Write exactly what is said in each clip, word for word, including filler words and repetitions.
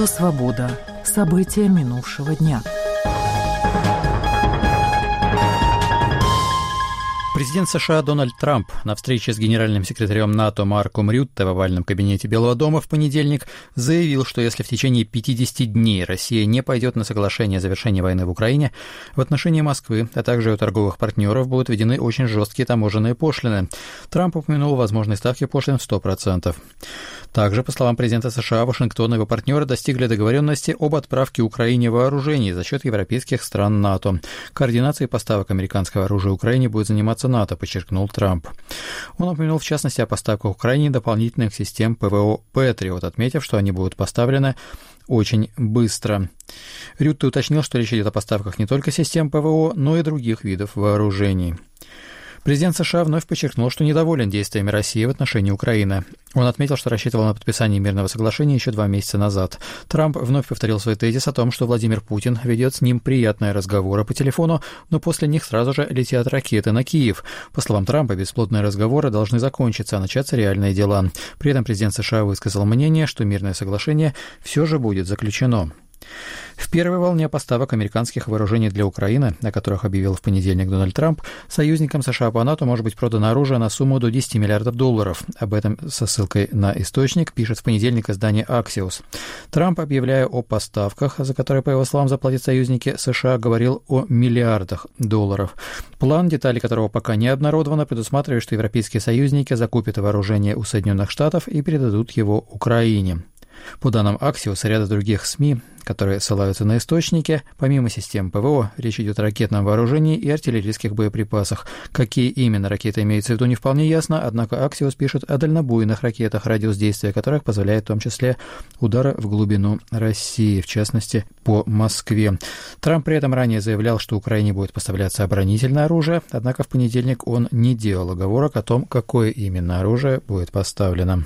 Радио «Свобода». События минувшего дня. Президент США Дональд Трамп на встрече с генеральным секретарем НАТО Марком Рютте в овальном кабинете Белого дома в понедельник заявил, что если в течение пятидесяти дней Россия не пойдет на соглашение о завершении войны в Украине, в отношении Москвы, а также ее торговых партнеров будут введены очень жесткие таможенные пошлины. Трамп упомянул возможные ставки пошлин в сто процентов. Также, по словам президента США, Вашингтон и его партнеры достигли договоренности об отправке Украине вооружений за счет европейских стран НАТО. Координацией поставок американского оружия Украине будет заниматься НАТО, подчеркнул Трамп. Он упомянул, в частности, о поставках Украине дополнительных систем ПВО «Патриот», отметив, что они будут поставлены очень быстро. Рютте уточнил, что речь идет о поставках не только систем ПВО, но и других видов вооружений. Президент США вновь подчеркнул, что недоволен действиями России в отношении Украины. Он отметил, что рассчитывал на подписание мирного соглашения еще два месяца назад. Трамп вновь повторил свой тезис о том, что Владимир Путин ведет с ним приятные разговоры по телефону, но после них сразу же летят ракеты на Киев. По словам Трампа, бесплодные разговоры должны закончиться, а начаться реальные дела. При этом президент США высказал мнение, что мирное соглашение все же будет заключено. В первой волне поставок американских вооружений для Украины, о которых объявил в понедельник Дональд Трамп, союзникам США по НАТО может быть продано оружие на сумму до десяти миллиардов долларов. Об этом со ссылкой на источник пишет в понедельник издание Axios. Трамп, объявляя о поставках, за которые, по его словам, заплатят союзники США, говорил о миллиардах долларов. План, детали которого пока не обнародованы, предусматривает, что европейские союзники закупят вооружение у Соединенных Штатов и передадут его Украине. По данным Axios и ряда других СМИ, которые ссылаются на источники, помимо систем ПВО, речь идет о ракетном вооружении и артиллерийских боеприпасах. Какие именно ракеты имеются в виду, не вполне ясно, однако Axios пишет о дальнобойных ракетах, радиус действия которых позволяет в том числе удары в глубину России, в частности, по Москве. Трамп при этом ранее заявлял, что Украине будет поставляться оборонительное оружие, однако в понедельник он не делал оговорок о том, какое именно оружие будет поставлено.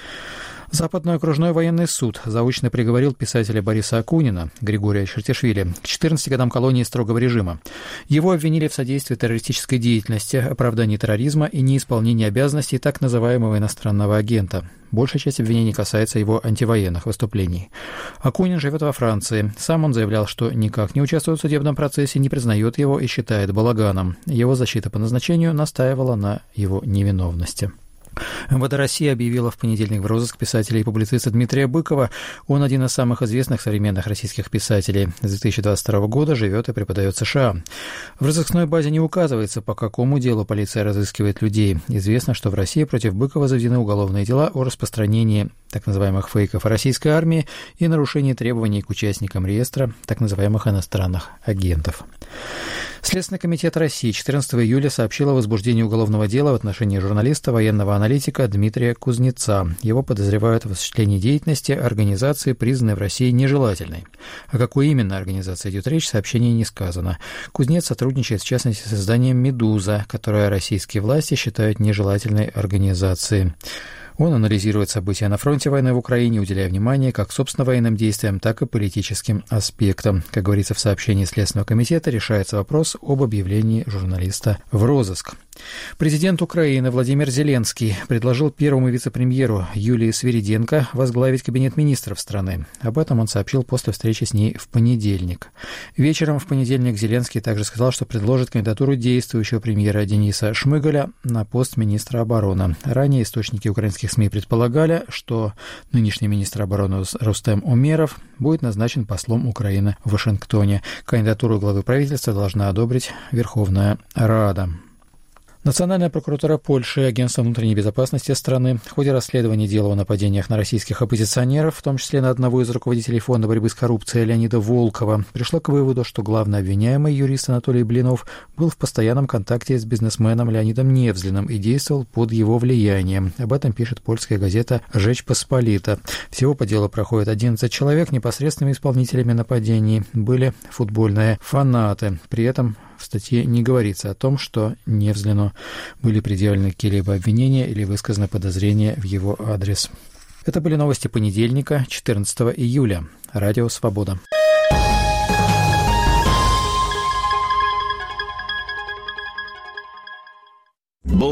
Западный окружной военный суд заочно приговорил писателя Бориса Акунина, Григория Чертишвили, к четырнадцати годам колонии строгого режима. Его обвинили в содействии террористической деятельности, оправдании терроризма и неисполнении обязанностей так называемого иностранного агента. Большая часть обвинений касается его антивоенных выступлений. Акунин живет во Франции. Сам он заявлял, что никак не участвует в судебном процессе, не признает его и считает балаганом. Его защита по назначению настаивала на его невиновности. МВД России объявила в понедельник в розыск писателя и публициста Дмитрия Быкова. Он один из самых известных современных российских писателей. С две тысячи двадцать второго года живет и преподает в США. В розыскной базе не указывается, по какому делу полиция разыскивает людей. Известно, что в России против Быкова заведены уголовные дела о распространении так называемых фейков о российской армии и нарушении требований к участникам реестра так называемых иностранных агентов. Следственный комитет России четырнадцатого июля сообщил о возбуждении уголовного дела в отношении журналиста, военного аналитика Дмитрия Кузнеца. Его подозревают в осуществлении деятельности организации, признанной в России нежелательной. О какой именно организации идет речь, в сообщении не сказано. Кузнец сотрудничает, в частности, с изданием «Медуза», которое российские власти считают нежелательной организацией. Он анализирует события на фронте войны в Украине, уделяя внимание как собственно военным действиям, так и политическим аспектам. Как говорится в сообщении Следственного комитета, решается вопрос об объявлении журналиста в розыск. Президент Украины Владимир Зеленский предложил первому вице-премьеру Юлии Свириденко возглавить кабинет министров страны. Об этом он сообщил после встречи с ней в понедельник. Вечером в понедельник Зеленский также сказал, что предложит кандидатуру действующего премьера Дениса Шмыгаля на пост министра обороны. Ранее источники украинских СМИ предполагали, что нынешний министр обороны Рустем Умеров будет назначен послом Украины в Вашингтоне. Кандидатуру главы правительства должна одобрить Верховная Рада. Национальная прокуратура Польши и Агентство внутренней безопасности страны в ходе расследования дела о нападениях на российских оппозиционеров, в том числе на одного из руководителей Фонда борьбы с коррупцией Леонида Волкова, пришла к выводу, что главный обвиняемый юрист Анатолий Блинов был в постоянном контакте с бизнесменом Леонидом Невзлиным и действовал под его влиянием. Об этом пишет польская газета «Rzecz Pospolita». Всего по делу проходит одиннадцать человек. Непосредственными исполнителями нападений были футбольные фанаты. При этом в статье не говорится о том, что Невзлину были предъявлены какие-либо обвинения или высказаны подозрения в его адрес. Это были новости понедельника, четырнадцатого июля. Радио «Свобода».